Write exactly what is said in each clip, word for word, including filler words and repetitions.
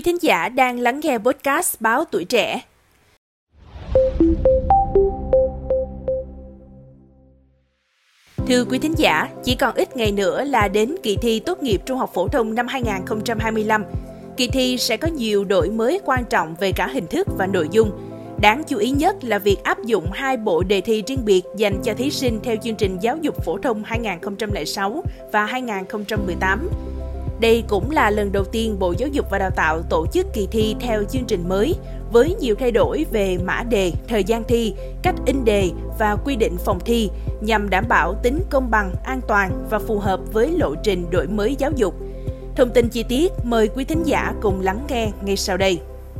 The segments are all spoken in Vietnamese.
Quý thính giả đang lắng nghe podcast Báo Tuổi Trẻ. Thưa quý thính giả, chỉ còn ít ngày nữa là đến kỳ thi tốt nghiệp trung học phổ thông năm hai không hai lăm. Kỳ thi sẽ có nhiều đổi mới quan trọng về cả hình thức và nội dung. Đáng chú ý nhất là việc áp dụng hai bộ đề thi riêng biệt dành cho thí sinh theo chương trình giáo dục phổ thông hai không không sáu và hai không một tám. Đây cũng là lần đầu tiên Bộ Giáo dục và Đào tạo tổ chức kỳ thi theo chương trình mới, với nhiều thay đổi về mã đề, thời gian thi, cách in đề và quy định phòng thi, nhằm đảm bảo tính công bằng, an toàn và phù hợp với lộ trình đổi mới giáo dục. Thông tin chi tiết mời quý thính giả cùng lắng nghe ngay sau đây.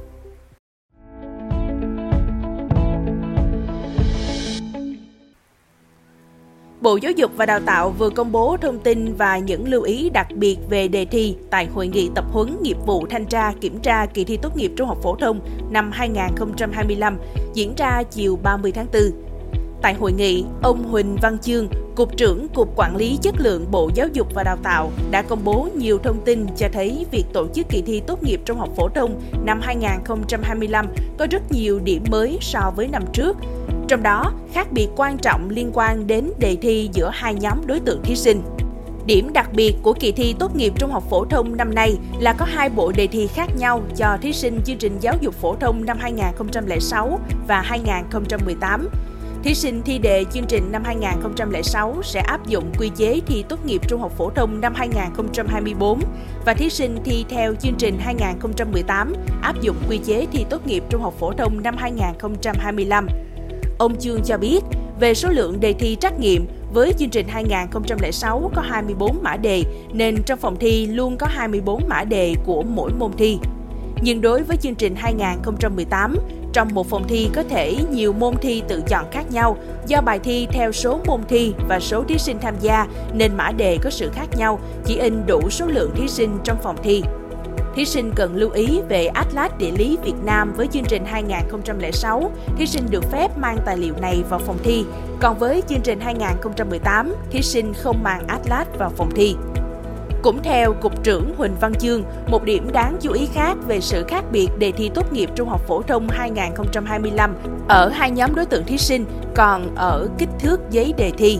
Bộ Giáo dục và Đào tạo vừa công bố thông tin và những lưu ý đặc biệt về đề thi tại Hội nghị tập huấn nghiệp vụ thanh tra kiểm tra kỳ thi tốt nghiệp trung học phổ thông năm hai không hai lăm diễn ra chiều ba mươi tháng tư. Tại hội nghị, ông Huỳnh Văn Chương, Cục trưởng Cục Quản lý Chất lượng Bộ Giáo dục và Đào tạo đã công bố nhiều thông tin cho thấy việc tổ chức kỳ thi tốt nghiệp trung học phổ thông năm hai không hai lăm có rất nhiều điểm mới so với năm trước. Trong đó, khác biệt quan trọng liên quan đến đề thi giữa hai nhóm đối tượng thí sinh. Điểm đặc biệt của kỳ thi tốt nghiệp trung học phổ thông năm nay là có hai bộ đề thi khác nhau cho thí sinh chương trình giáo dục phổ thông năm hai không không sáu và hai không một tám. Thí sinh thi đề chương trình năm hai không không sáu sẽ áp dụng quy chế thi tốt nghiệp trung học phổ thông năm hai không hai tư và thí sinh thi theo chương trình hai không một tám áp dụng quy chế thi tốt nghiệp trung học phổ thông năm hai không hai lăm. Ông Chương cho biết, về số lượng đề thi trắc nghiệm, với chương trình hai không không sáu có hai mươi bốn mã đề, nên trong phòng thi luôn có hai mươi bốn mã đề của mỗi môn thi. Nhưng đối với chương trình hai không một tám, trong một phòng thi có thể nhiều môn thi tự chọn khác nhau, do bài thi theo số môn thi và số thí sinh tham gia nên mã đề có sự khác nhau, chỉ in đủ số lượng thí sinh trong phòng thi. Thí sinh cần lưu ý về Atlas Địa lý Việt Nam với chương trình hai không không sáu, thí sinh được phép mang tài liệu này vào phòng thi, còn với chương trình hai không một tám, thí sinh không mang Atlas vào phòng thi. Cũng theo Cục trưởng Huỳnh Văn Chương, một điểm đáng chú ý khác về sự khác biệt đề thi tốt nghiệp trung học phổ thông hai không hai lăm ở hai nhóm đối tượng thí sinh còn ở kích thước giấy đề thi.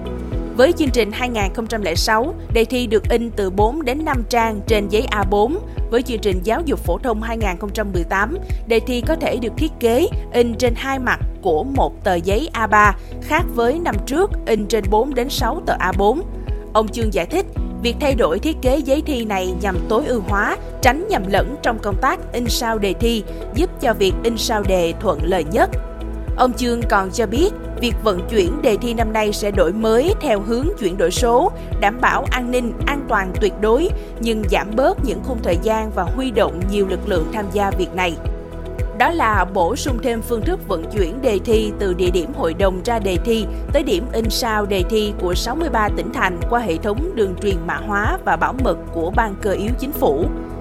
Với chương trình hai không không sáu, đề thi được in từ bốn đến năm trang trên giấy A bốn. Với chương trình giáo dục phổ thông hai không một tám, đề thi có thể được thiết kế in trên hai mặt của một tờ giấy A ba, khác với năm trước in trên bốn đến sáu tờ A bốn. Ông Chương giải thích, việc thay đổi thiết kế giấy thi này nhằm tối ưu hóa, tránh nhầm lẫn trong công tác in sao đề thi, giúp cho việc in sao đề thuận lợi nhất. Ông Chương còn cho biết, việc vận chuyển đề thi năm nay sẽ đổi mới theo hướng chuyển đổi số, đảm bảo an ninh, an toàn tuyệt đối, nhưng giảm bớt những khung thời gian và huy động nhiều lực lượng tham gia việc này. Đó là bổ sung thêm phương thức vận chuyển đề thi từ địa điểm hội đồng ra đề thi tới điểm in sao đề thi của sáu mươi ba tỉnh thành qua hệ thống đường truyền mã hóa và bảo mật của Ban Cơ yếu Chính phủ.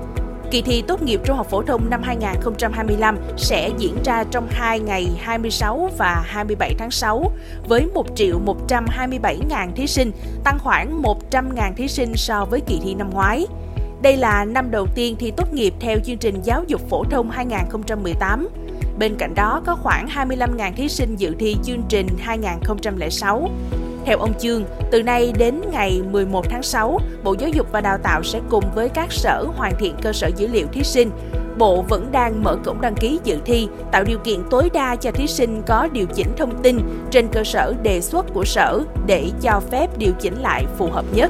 Kỳ thi tốt nghiệp trung học phổ thông năm hai không hai lăm sẽ diễn ra trong hai ngày hai mươi sáu và hai mươi bảy tháng sáu với một triệu một trăm hai mươi bảy nghìn thí sinh, tăng khoảng một trăm nghìn thí sinh so với kỳ thi năm ngoái. Đây là năm đầu tiên thi tốt nghiệp theo chương trình giáo dục phổ thông hai không một tám. Bên cạnh đó có khoảng hai mươi lăm nghìn thí sinh dự thi chương trình hai không không sáu. Theo ông Chương, từ nay đến ngày mười một tháng sáu, Bộ Giáo dục và Đào tạo sẽ cùng với các sở hoàn thiện cơ sở dữ liệu thí sinh. Bộ vẫn đang mở cổng đăng ký dự thi, tạo điều kiện tối đa cho thí sinh có điều chỉnh thông tin trên cơ sở đề xuất của sở để cho phép điều chỉnh lại phù hợp nhất.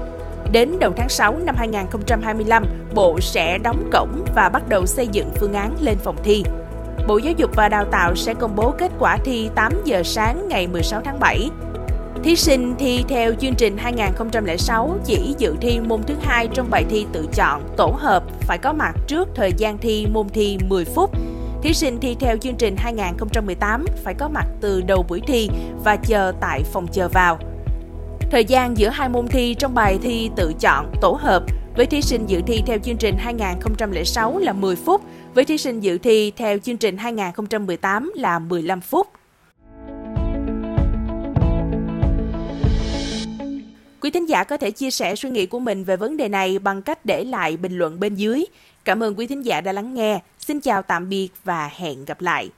Đến đầu tháng sáu năm hai không hai lăm, Bộ sẽ đóng cổng và bắt đầu xây dựng phương án lên phòng thi. Bộ Giáo dục và Đào tạo sẽ công bố kết quả thi tám giờ sáng ngày mười sáu tháng bảy. Thí sinh thi theo chương trình hai không không sáu chỉ dự thi môn thứ hai trong bài thi tự chọn, tổ hợp phải có mặt trước thời gian thi môn thi mười phút. Thí sinh thi theo chương trình hai không một tám phải có mặt từ đầu buổi thi và chờ tại phòng chờ vào. Thời gian giữa hai môn thi trong bài thi tự chọn, tổ hợp với thí sinh dự thi theo chương trình hai không không sáu là mười phút, với thí sinh dự thi theo chương trình hai không một tám là mười lăm phút. Quý thính giả có thể chia sẻ suy nghĩ của mình về vấn đề này bằng cách để lại bình luận bên dưới. Cảm ơn quý thính giả đã lắng nghe. Xin chào tạm biệt và hẹn gặp lại.